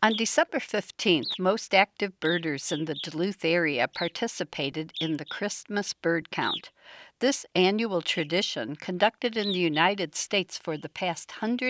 On December 15th, most active birders in the Duluth area participated in the Christmas bird count. This annual tradition, conducted in the United States for the past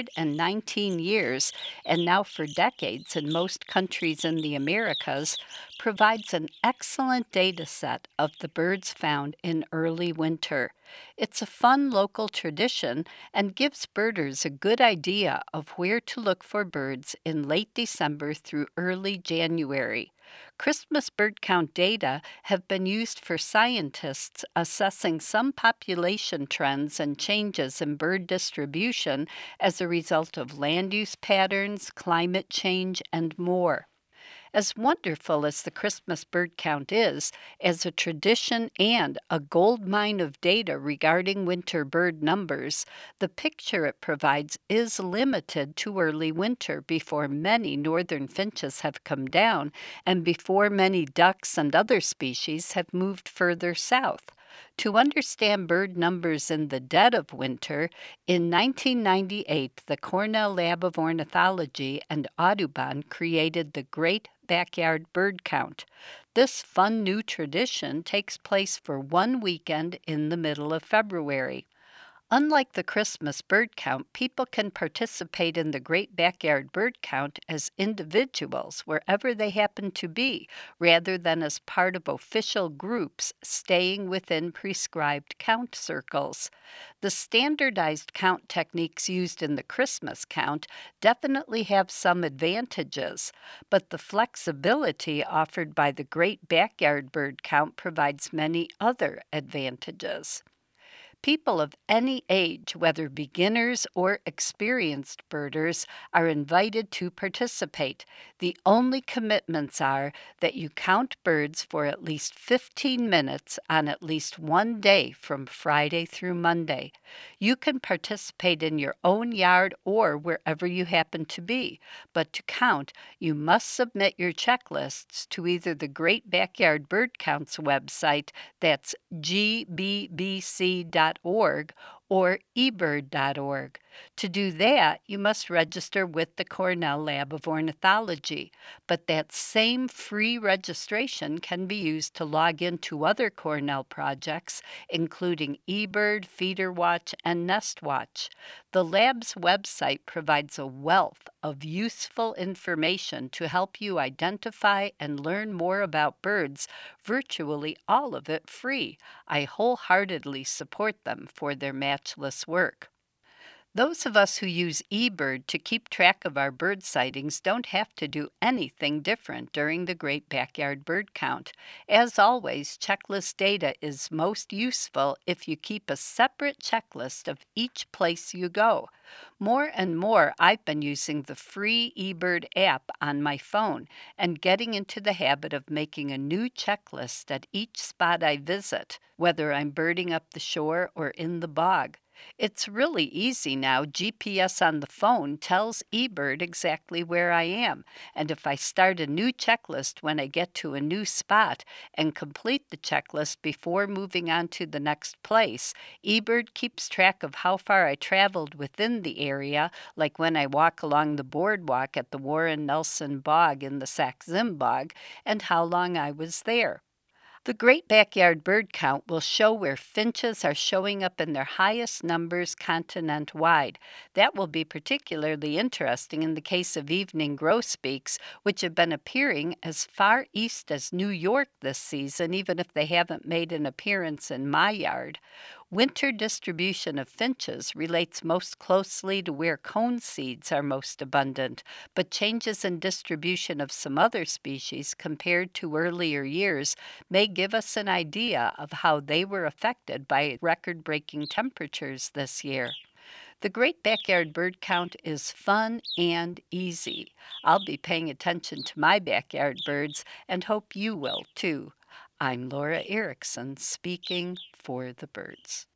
119 years and now for decades in most countries in the Americas, provides an excellent data set of the birds found in early winter. It's a fun local tradition and gives birders a good idea of where to look for birds in late December through early January. Christmas bird count data have been used for scientists assessing some population trends and changes in bird distribution as a result of land use patterns, climate change, and more. As wonderful as the Christmas bird count is, as a tradition and a gold mine of data regarding winter bird numbers, the picture it provides is limited to early winter before many northern finches have come down and before many ducks and other species have moved further south. To understand bird numbers in the dead of winter, in 1998, the Cornell Lab of Ornithology and Audubon created the Great Backyard Bird Count. This fun new tradition takes place for one weekend in the middle of February. Unlike the Christmas bird count, people can participate in the Great Backyard Bird Count as individuals wherever they happen to be, rather than as part of official groups staying within prescribed count circles. The standardized count techniques used in the Christmas count definitely have some advantages, but the flexibility offered by the Great Backyard Bird Count provides many other advantages. People of any age, whether beginners or experienced birders, are invited to participate. The only commitments are that you count birds for at least 15 minutes on at least one day from Friday through Monday. You can participate in your own yard or wherever you happen to be, but to count, you must submit your checklists to either the Great Backyard Bird Counts website, that's gbbc.org, or ebird.org. To do that, you must register with the Cornell Lab of Ornithology, but that same free registration can be used to log into other Cornell projects, including eBird, FeederWatch, and NestWatch. The lab's website provides a wealth of useful information to help you identify and learn more about birds, virtually all of it free. I wholeheartedly support them for their matchless work. Those of us who use eBird to keep track of our bird sightings don't have to do anything different during the Great Backyard Bird Count. As always, checklist data is most useful if you keep a separate checklist of each place you go. More and more, I've been using the free eBird app on my phone and getting into the habit of making a new checklist at each spot I visit, whether I'm birding up the shore or in the bog. It's really easy now. GPS on the phone tells eBird exactly where I am, and if I start a new checklist when I get to a new spot and complete the checklist before moving on to the next place, eBird keeps track of how far I traveled within the area, like when I walk along the boardwalk at the Warren Nelson Bog in the Sax-Zim Bog, and how long I was there. The Great Backyard Bird Count will show where finches are showing up in their highest numbers continent-wide. That will be particularly interesting in the case of evening grosbeaks, which have been appearing as far east as New York this season, even if they haven't made an appearance in my yard. Winter distribution of finches relates most closely to where cone seeds are most abundant, but changes in distribution of some other species compared to earlier years may give us an idea of how they were affected by record-breaking temperatures this year. The Great Backyard Bird Count is fun and easy. I'll be paying attention to my backyard birds and hope you will too. I'm Laura Erickson, speaking for the birds.